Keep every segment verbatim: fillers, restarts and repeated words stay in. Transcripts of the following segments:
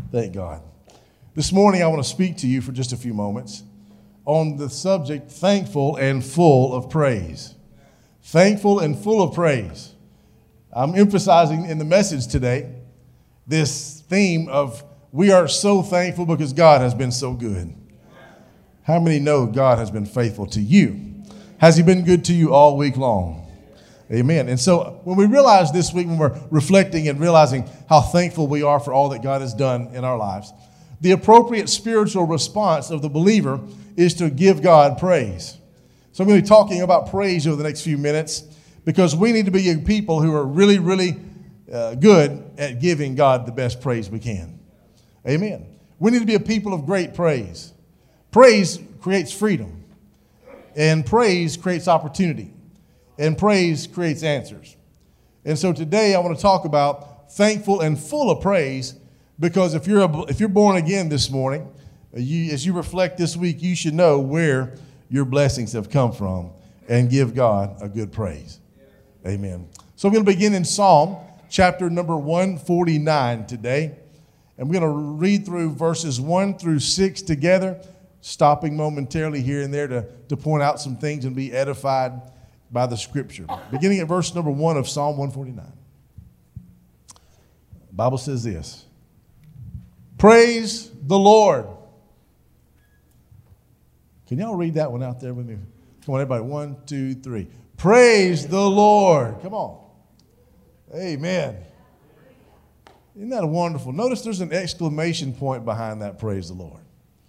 Thank God. This morning I want to speak to you for just a few moments on the subject, thankful and full of praise. Thankful and full of praise. I'm emphasizing in the message today this theme of we are so thankful because God has been so good. How many know God has been faithful to you? Has he been good to you all week long? Amen. And so when we realize this week, when we're reflecting and realizing how thankful we are for all that God has done in our lives, the appropriate spiritual response of the believer is to give God praise. So I'm going to be talking about praise over the next few minutes because we need to be people who are really, really uh, good at giving God the best praise we can. Amen. We need to be a people of great praise. Praise creates freedom, and praise creates opportunity. And praise creates answers. And so today I want to talk about thankful and full of praise, because if you're a, if you're born again this morning, you, as you reflect this week, you should know where your blessings have come from and give God a good praise. Amen. So I'm going to begin in Psalm chapter number one forty-nine today. And we're going to read through verses one through six together, stopping momentarily here and there to, to point out some things and be edified by the scripture. Beginning at verse number one of Psalm one forty-nine. The Bible says this: Praise the Lord. Can y'all read that one out there with me? Come on, everybody. One, two, three. Praise the Lord. Come on. Amen. Isn't that wonderful? Notice there's an exclamation point behind that, praise the Lord.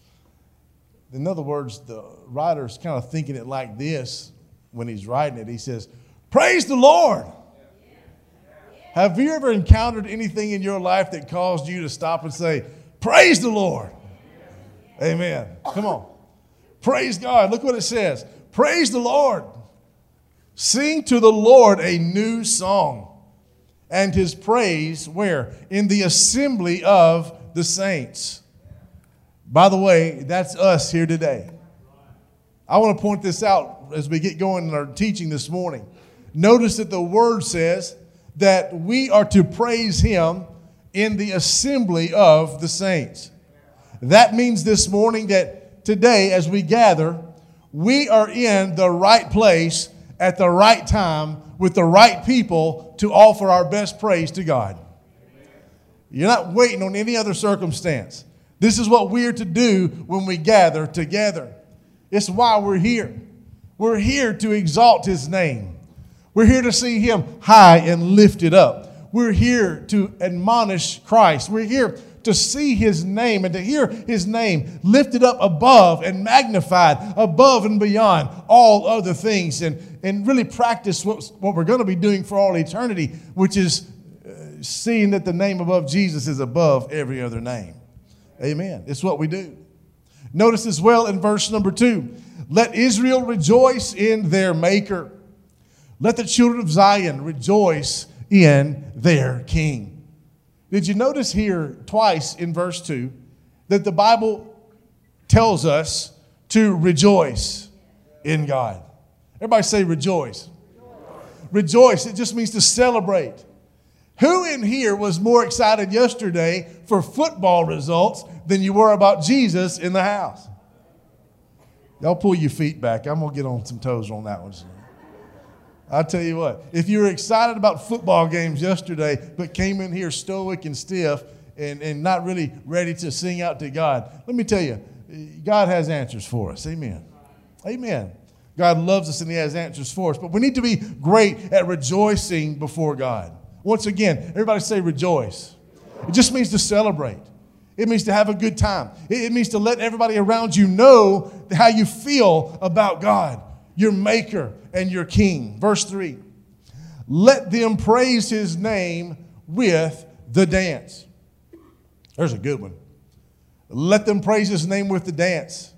In other words, the writer's kind of thinking it like this. When he's writing it, he says, praise the Lord. Have you ever encountered anything in your life that caused you to stop and say, praise the Lord? Amen. Come on. Praise God. Look what it says. Praise the Lord. Sing to the Lord a new song, and his praise where? In the assembly of the saints. By the way, that's us here today. I want to point this out as we get going in our teaching this morning. Notice that the word says that we are to praise him in the assembly of the saints. That means this morning that today as we gather, we are in the right place at the right time with the right people to offer our best praise to God. You're not waiting on any other circumstance. This is what we are to do when we gather together. It's why we're here. We're here to exalt his name. We're here to see him high and lifted up. We're here to admonish Christ. We're here to see his name and to hear his name lifted up above and magnified above and beyond all other things, and, and really practice what, what we're going to be doing for all eternity, which is uh, seeing that the name above Jesus is above every other name. Amen. It's what we do. Notice as well in verse number two, let Israel rejoice in their maker. Let the children of Zion rejoice in their king. Did you notice here twice in verse two that the Bible tells us to rejoice in God? Everybody say rejoice. Rejoice. Rejoice. It just means to celebrate. Who in here was more excited yesterday for football results than you were about Jesus in the house? Y'all pull your feet back. I'm going to get on some toes on that one. I'll tell you what, if you were excited about football games yesterday but came in here stoic and stiff and, and not really ready to sing out to God, let me tell you, God has answers for us. Amen. Amen. God loves us and he has answers for us. But we need to be great at rejoicing before God. Once again, everybody say rejoice. It just means to celebrate. It means to have a good time. It means to let everybody around you know how you feel about God, your maker and your king. Verse three, let them praise his name with the dance. There's a good one. Let them praise his name with the dance.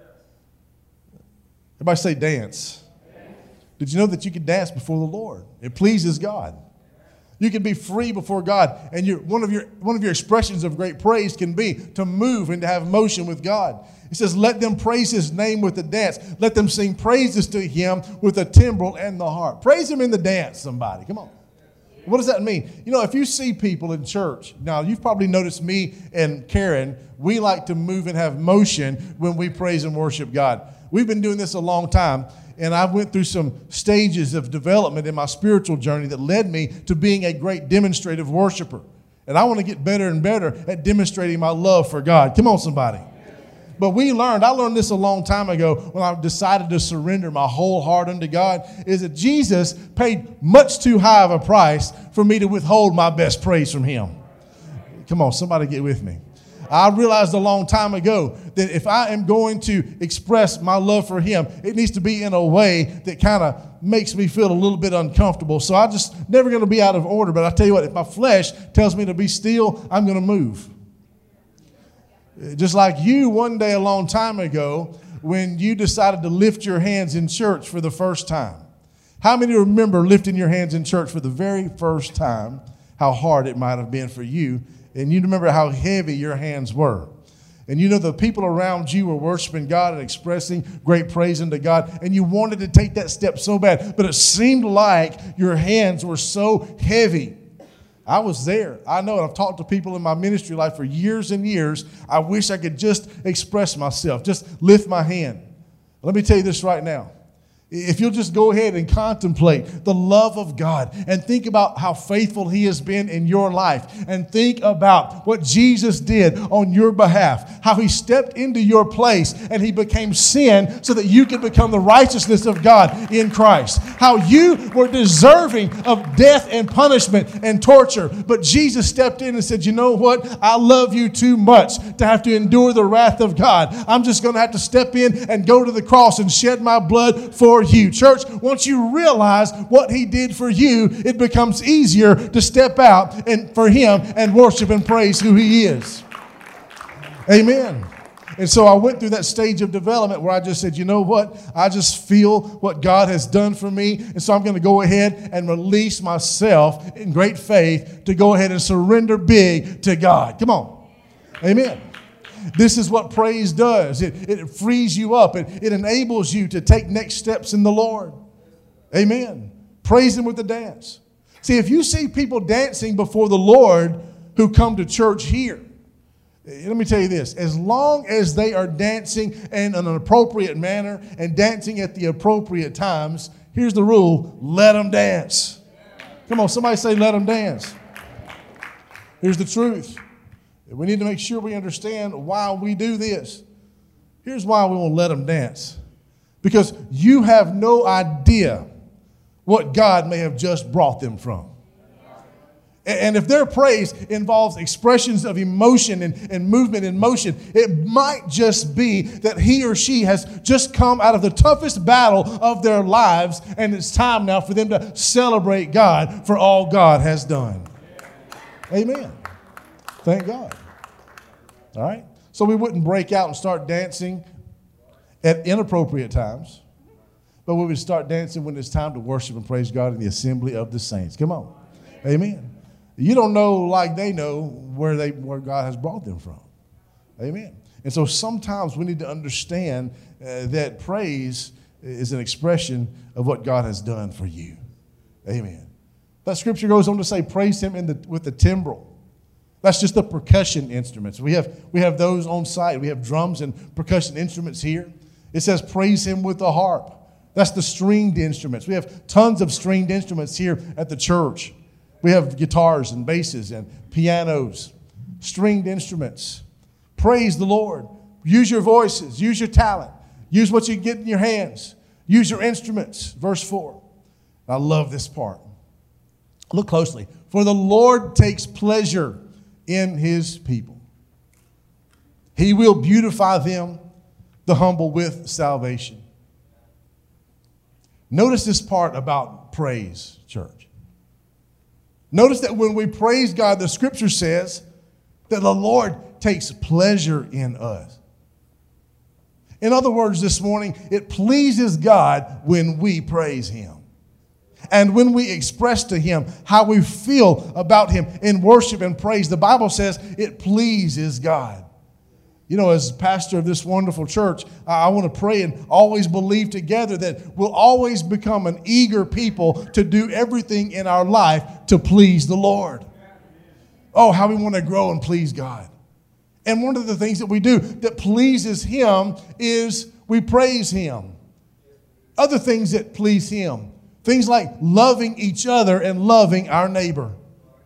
Everybody say dance. Did you know that you can dance before the Lord? It pleases God. You can be free before God, and your, one of your one of your expressions of great praise can be to move and to have motion with God. It says, let them praise his name with the dance. Let them sing praises to him with the timbrel and the harp. Praise him in the dance, somebody. Come on. What does that mean? You know, if you see people in church, now you've probably noticed me and Karen, we like to move and have motion when we praise and worship God. We've been doing this a long time, and I went through some stages of development in my spiritual journey that led me to being a great demonstrative worshiper. And I want to get better and better at demonstrating my love for God. Come on, somebody. But we learned, I learned this a long time ago when I decided to surrender my whole heart unto God, is that Jesus paid much too high of a price for me to withhold my best praise from him. Come on, somebody get with me. I realized a long time ago that if I am going to express my love for him, it needs to be in a way that kind of makes me feel a little bit uncomfortable. So I just never going to be out of order. But I tell you what, if my flesh tells me to be still, I'm going to move. Just like you one day a long time ago when you decided to lift your hands in church for the first time. How many remember lifting your hands in church for the very first time, how hard it might have been for you, and you remember how heavy your hands were? And you know the people around you were worshiping God and expressing great praise unto God, and you wanted to take that step so bad, but it seemed like your hands were so heavy. I was there. I know it. I've talked to people in my ministry life for years and years. I wish I could just express myself, just lift my hand. Let me tell you this right now. If you'll just go ahead and contemplate the love of God and think about how faithful he has been in your life and think about what Jesus did on your behalf, how he stepped into your place and he became sin so that you could become the righteousness of God in Christ, how you were deserving of death and punishment and torture, but Jesus stepped in and said, you know what? I love you too much to have to endure the wrath of God. I'm just going to have to step in and go to the cross and shed my blood for you. Church, once you realize what he did for you, it becomes easier to step out and for him and worship and praise who he is. Amen. And so I went through that stage of development where I just said, you know what? I just feel what God has done for me. And so I'm going to go ahead and release myself in great faith to go ahead and surrender big to God. Come on. Amen. This is what praise does. It, it frees you up. It, it enables you to take next steps in the Lord. Amen. Praise him with the dance. See, if you see people dancing before the Lord who come to church here, let me tell you this. As long as they are dancing in an appropriate manner and dancing at the appropriate times, here's the rule. Let them dance. Come on, somebody say let them dance. Here's the truth. We need to make sure we understand why we do this. Here's why we won't let them dance. Because you have no idea what God may have just brought them from. And if their praise involves expressions of emotion and, and movement and motion, it might just be that he or she has just come out of the toughest battle of their lives, and it's time now for them to celebrate God for all God has done. Amen. Thank God. All right? So we wouldn't break out and start dancing at inappropriate times, but we would start dancing when it's time to worship and praise God in the assembly of the saints. Come on. Amen. You don't know like they know where they where God has brought them from. Amen. And so sometimes we need to understand uh, that praise is an expression of what God has done for you. Amen. That scripture goes on to say, praise him in the, with the timbrel. That's just the percussion instruments. We have, we have those on site. We have drums and percussion instruments here. It says praise him with the harp. That's the stringed instruments. We have tons of stringed instruments here at the church. We have guitars and basses and pianos, stringed instruments. Praise the Lord. Use your voices. Use your talent. Use what you get in your hands. Use your instruments. Verse four. I love this part. Look closely. For the Lord takes pleasure in his people. He will beautify them, the humble, with salvation. Notice this part about praise, church. Notice that when we praise God, the scripture says that the Lord takes pleasure in us. In other words, this morning, it pleases God when we praise him. And when we express to him how we feel about him in worship and praise, the Bible says it pleases God. You know, as pastor of this wonderful church, I want to pray and always believe together that we'll always become an eager people to do everything in our life to please the Lord. Oh, how we want to grow and please God. And one of the things that we do that pleases Him is we praise Him. Other things that please Him, things like loving each other and loving our neighbor.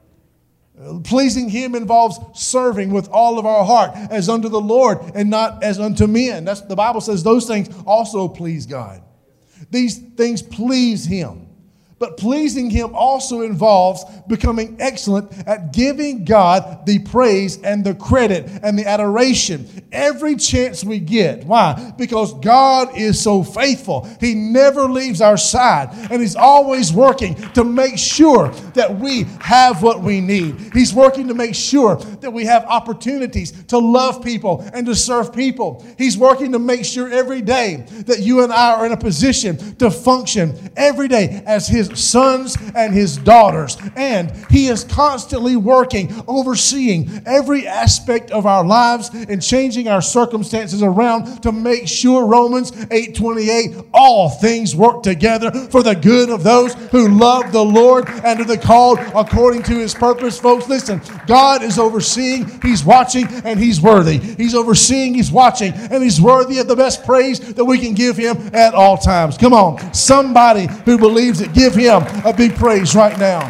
Pleasing Him involves serving with all of our heart as unto the Lord and not as unto men. That's, the Bible says those things also please God. These things please Him. But pleasing Him also involves becoming excellent at giving God the praise and the credit and the adoration every chance we get. Why? Because God is so faithful. He never leaves our side, and He's always working to make sure that we have what we need. He's working to make sure that we have opportunities to love people and to serve people. He's working to make sure every day that you and I are in a position to function every day as His sons and His daughters. And He is constantly working, overseeing every aspect of our lives and changing our circumstances around to make sure, Romans eight twenty-eight, all things work together for the good of those who love the Lord and are the called according to His purpose. Folks, listen, God is overseeing, He's watching, and He's worthy. He's overseeing, He's watching, and He's worthy of the best praise that we can give Him at all times. Come on, somebody who believes it, give Him a big praise right now.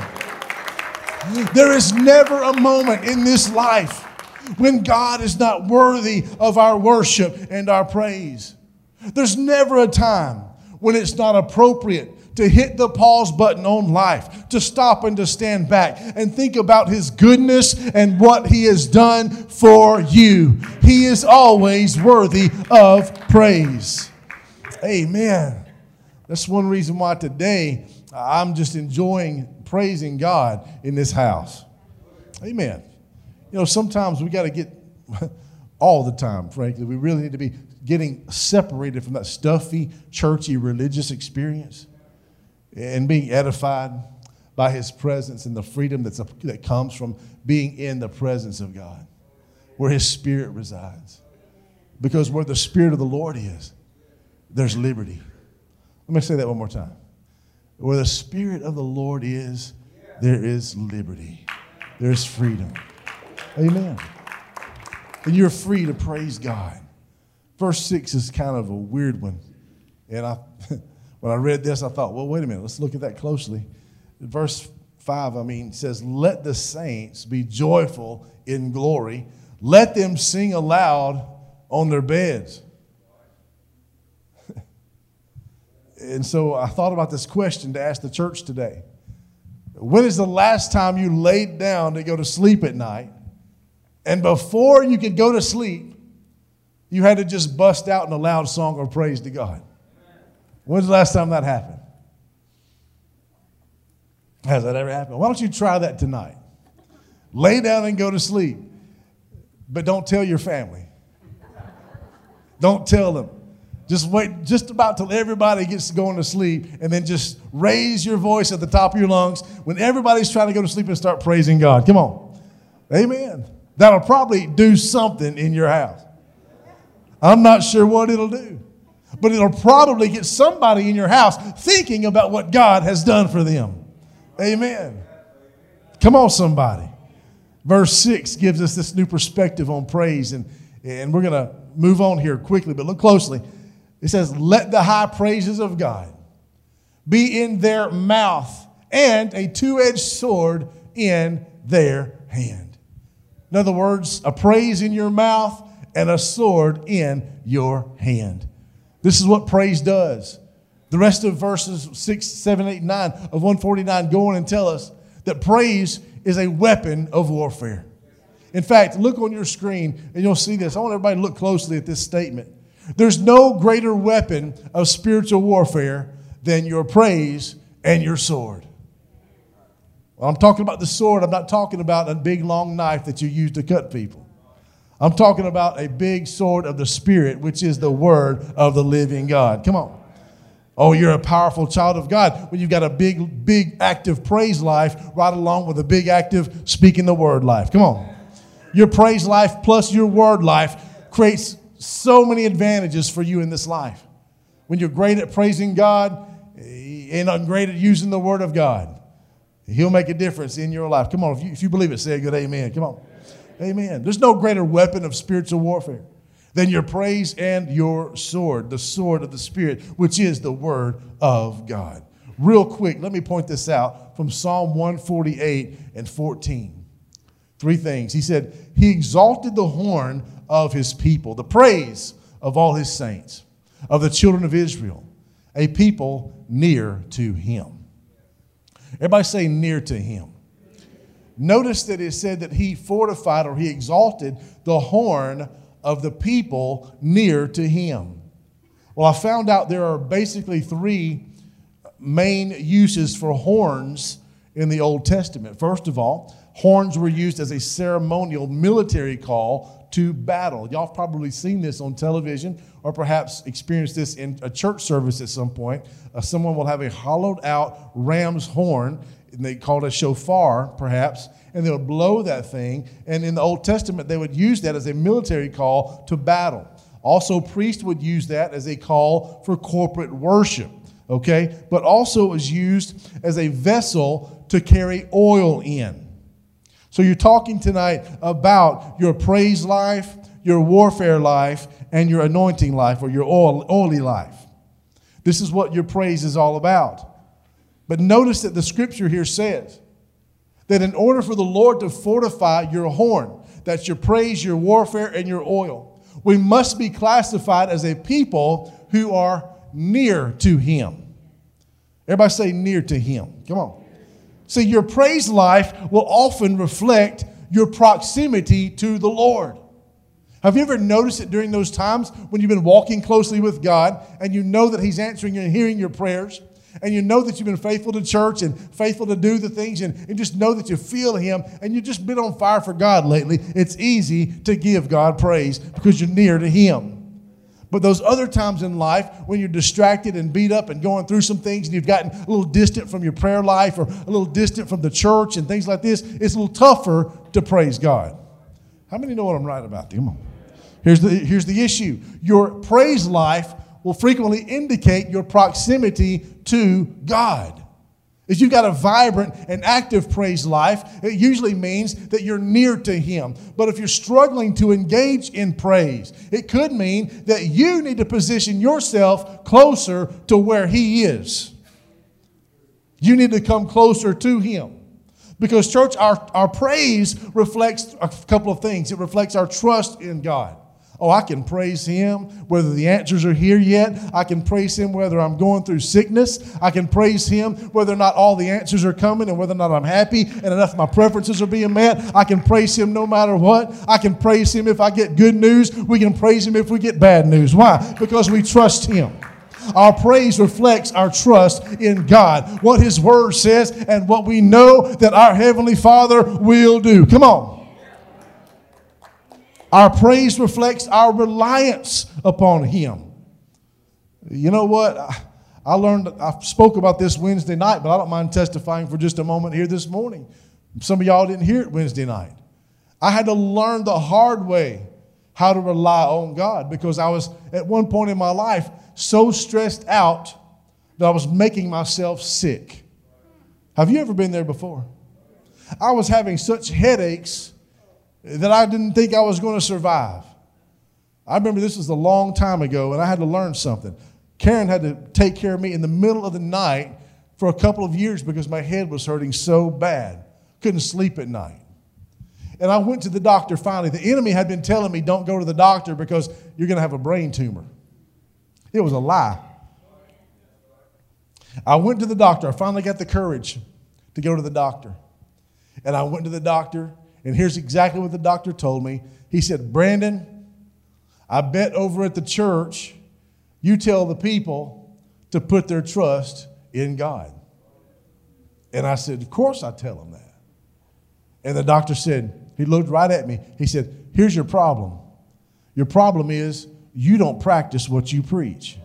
There is never a moment in this life when God is not worthy of our worship and our praise. There's never a time when it's not appropriate to hit the pause button on life, to stop and to stand back and think about His goodness and what He has done for you. He is always worthy of praise. Amen. That's one reason why today I'm just enjoying praising God in this house. Amen. You know, sometimes we got to get, all the time, frankly, we really need to be getting separated from that stuffy, churchy, religious experience and being edified by His presence and the freedom that's a, that comes from being in the presence of God, where His Spirit resides. Because where the Spirit of the Lord is, there's liberty. Let me say that one more time. Where the Spirit of the Lord is, there is liberty. There's freedom. Amen. And you're free to praise God. Verse six is kind of a weird one. And I, when I read this, I thought, well, wait a minute. Let's look at that closely. Verse five, I mean, says, let the saints be joyful in glory. Let them sing aloud on their beds. And so I thought about this question to ask the church today. When is the last time you laid down to go to sleep at night, and before you could go to sleep, you had to just bust out in a loud song of praise to God? When's the last time that happened? Has that ever happened? Why don't you try that tonight? Lay down and go to sleep, but don't tell your family. Don't tell them. Just wait just about till everybody gets going to sleep, and then just raise your voice at the top of your lungs when everybody's trying to go to sleep and start praising God. Come on. Amen. That'll probably do something in your house. I'm not sure what it'll do, but it'll probably get somebody in your house thinking about what God has done for them. Amen. Come on, somebody. Verse six gives us this new perspective on praise, and, and we're going to move on here quickly, but look closely. It says, let the high praises of God be in their mouth and a two-edged sword in their hand. In other words, a praise in your mouth and a sword in your hand. This is what praise does. The rest of verses six, seven, eight, nine of one forty-nine go on and tell us that praise is a weapon of warfare. In fact, look on your screen and you'll see this. I want everybody to look closely at this statement. There's no greater weapon of spiritual warfare than your praise and your sword. Well, I'm talking about the sword. I'm not talking about a big long knife that you use to cut people. I'm talking about a big sword of the Spirit, which is the word of the living God. Come on. Oh, you're a powerful child of God when you've got a big, big active praise life right along with a big active speaking the word life. Come on. Your praise life plus your word life creates so many advantages for you in this life. When you're great at praising God and great at using the Word of God, He'll make a difference in your life. Come on, if you, if you believe it, say a good amen. Come on. Amen. There's no greater weapon of spiritual warfare than your praise and your sword, the sword of the Spirit, which is the Word of God. Real quick, let me point this out from Psalm one forty-eight and fourteen. Three things. He said, He exalted the horn of His people, the praise of all His saints, of the children of Israel, a people near to Him. Everybody say near to Him. Notice that it said that He fortified or He exalted the horn of the people near to Him. Well, I found out there are basically three main uses for horns in the Old Testament. First of all, horns were used as a ceremonial military call to battle. Y'all have probably seen this on television or perhaps experienced this in a church service at some point. Uh, someone will have a hollowed out ram's horn, and they call it a shofar perhaps, and they'll blow that thing. And in the Old Testament, they would use that as a military call to battle. Also, priests would use that as a call for corporate worship. Okay, but also it was used as a vessel to carry oil in. So you're talking tonight about your praise life, your warfare life, and your anointing life or your oil, oily life. This is what your praise is all about. But notice that the scripture here says that in order for the Lord to fortify your horn, that's your praise, your warfare, and your oil, we must be classified as a people who are near to Him. Everybody say near to Him. Come on. See, your praise life will often reflect your proximity to the Lord. Have you ever noticed it during those times when you've been walking closely with God and you know that He's answering and hearing your prayers, and you know that you've been faithful to church and faithful to do the things, and, and just know that you feel Him and you've just been on fire for God lately? It's easy to give God praise because you're near to Him. But those other times in life when you're distracted and beat up and going through some things and you've gotten a little distant from your prayer life or a little distant from the church and things like this, it's a little tougher to praise God. How many know what I'm right about? Come on. Here's the, here's the issue. Your praise life will frequently indicate your proximity to God. If you've got a vibrant and active praise life, it usually means that you're near to Him. But if you're struggling to engage in praise, it could mean that you need to position yourself closer to where He is. You need to come closer to Him. Because, church, our, our praise reflects a couple of things. It reflects our trust in God. Oh, I can praise Him whether the answers are here yet. I can praise Him whether I'm going through sickness. I can praise Him whether or not all the answers are coming and whether or not I'm happy and enough of my preferences are being met. I can praise Him no matter what. I can praise Him if I get good news. We can praise Him if we get bad news. Why? Because we trust Him. Our praise reflects our trust in God, what His Word says, and what we know that our Heavenly Father will do. Come on. Our praise reflects our reliance upon Him. You know what? I, I learned, I spoke about this Wednesday night, but I don't mind testifying for just a moment here this morning. Some of y'all didn't hear it Wednesday night. I had to learn the hard way how to rely on God because I was, at one point in my life, so stressed out that I was making myself sick. Have you ever been there before? I was having such headaches that I didn't think I was going to survive. I remember this was a long time ago, and I had to learn something. Karen had to take care of me in the middle of the night for a couple of years because my head was hurting so bad. Couldn't sleep at night. And I went to the doctor finally. The enemy had been telling me, don't go to the doctor because you're going to have a brain tumor. It was a lie. I went to the doctor. I finally got the courage to go to the doctor. And I went to the doctor. And here's exactly what the doctor told me. He said, Brandon, I bet over at the church, you tell the people to put their trust in God. And I said, of course I tell them that. And the doctor said, he looked right at me. He said, here's your problem. Your problem is you don't practice what you preach.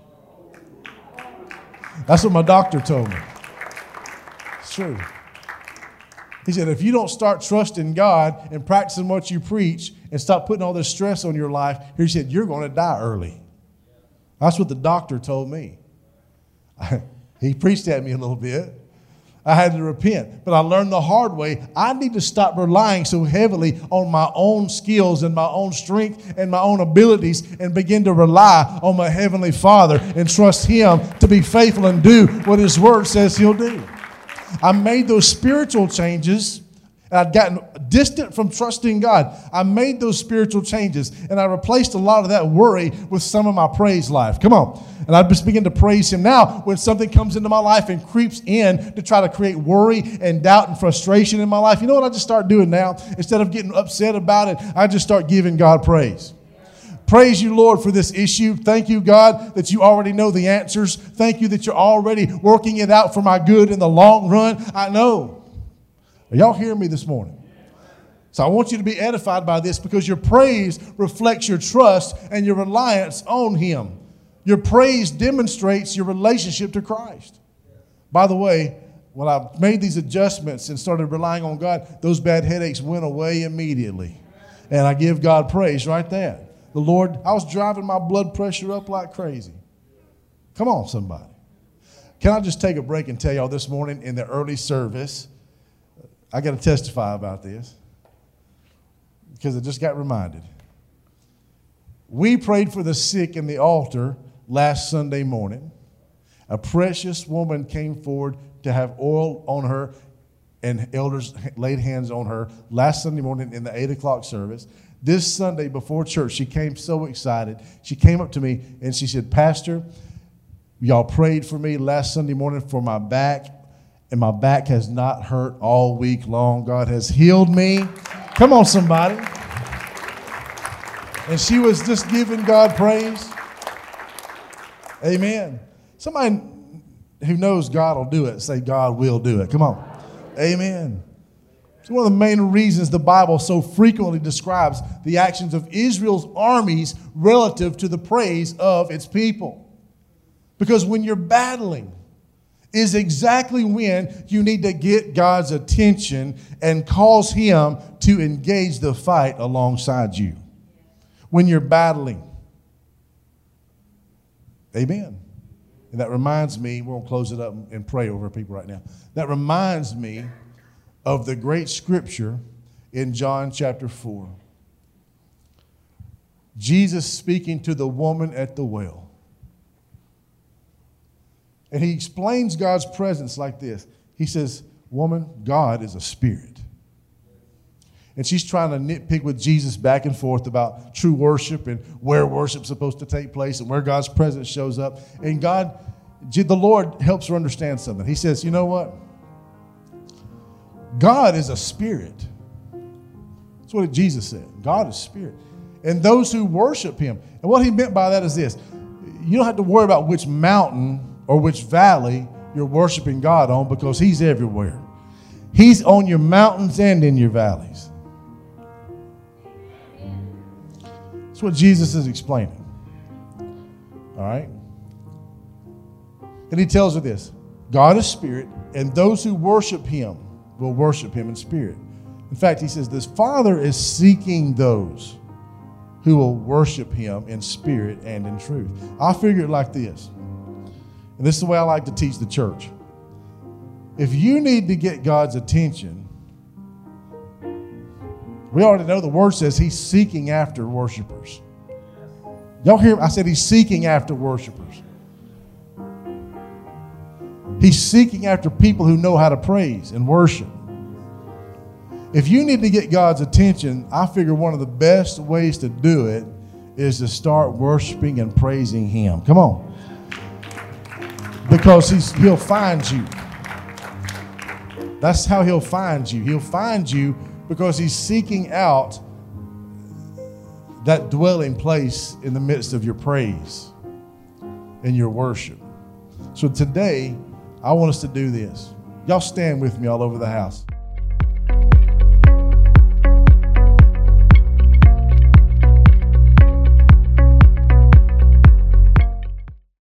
That's what my doctor told me. It's true. He said, if you don't start trusting God and practicing what you preach and stop putting all this stress on your life, he said, you're going to die early. That's what the doctor told me. He preached at me a little bit. I had to repent. But I learned the hard way. I need to stop relying so heavily on my own skills and my own strength and my own abilities and begin to rely on my Heavenly Father and trust Him to be faithful and do what His Word says He'll do. I made those spiritual changes. And I'd gotten distant from trusting God. I made those spiritual changes, and I replaced a lot of that worry with some of my praise life. Come on. And I just begin to praise Him. Now, when something comes into my life and creeps in to try to create worry and doubt and frustration in my life, you know what I just start doing now? Instead of getting upset about it, I just start giving God praise. Praise you, Lord, for this issue. Thank you, God, that you already know the answers. Thank you that you're already working it out for my good in the long run. I know. Are y'all hearing me this morning? So I want you to be edified by this because your praise reflects your trust and your reliance on Him. Your praise demonstrates your relationship to Christ. By the way, when I made these adjustments and started relying on God, those bad headaches went away immediately. And I give God praise right there. The Lord, I was driving my blood pressure up like crazy. Come on, somebody. Can I just take a break and tell y'all this morning in the early service, I got to testify about this because I just got reminded. We prayed for the sick in the altar last Sunday morning. A precious woman came forward to have oil on her, and elders laid hands on her last Sunday morning in the eight o'clock service. This Sunday before church, she came so excited. She came up to me and she said, Pastor, y'all prayed for me last Sunday morning for my back. And my back has not hurt all week long. God has healed me. Come on, somebody. And she was just giving God praise. Amen. Somebody who knows God will do it, say God will do it. Come on. Amen. It's one of the main reasons the Bible so frequently describes the actions of Israel's armies relative to the praise of its people. Because when you're battling, is exactly when you need to get God's attention and cause Him to engage the fight alongside you. When you're battling. Amen. And that reminds me, we're going to close it up and pray over people right now. That reminds me of the great scripture in John chapter four. Jesus speaking to the woman at the well. And He explains God's presence like this. He says, woman, God is a spirit. And she's trying to nitpick with Jesus back and forth about true worship and where worship's supposed to take place and where God's presence shows up. And God, the Lord helps her understand something. He says, you know what? God is a spirit. That's what Jesus said. God is spirit. And those who worship Him. And what He meant by that is this. You don't have to worry about which mountain or which valley you're worshiping God on because He's everywhere. He's on your mountains and in your valleys. That's what Jesus is explaining. All right? And He tells her this. God is spirit, and those who worship Him will worship Him in spirit. In fact, He says this, Father is seeking those who will worship Him in spirit and in truth. I figure it like this. And this is the way I like to teach the church. If you need to get God's attention, we already know the Word says He's seeking after worshipers. Y'all hear? I said He's seeking after worshipers. He's seeking after people who know how to praise and worship. If you need to get God's attention, I figure one of the best ways to do it is to start worshiping and praising Him. Come on. Because he's, He'll find you. That's how He'll find you. He'll find you because He's seeking out that dwelling place in the midst of your praise and your worship. So today, I want us to do this. Y'all stand with me all over the house.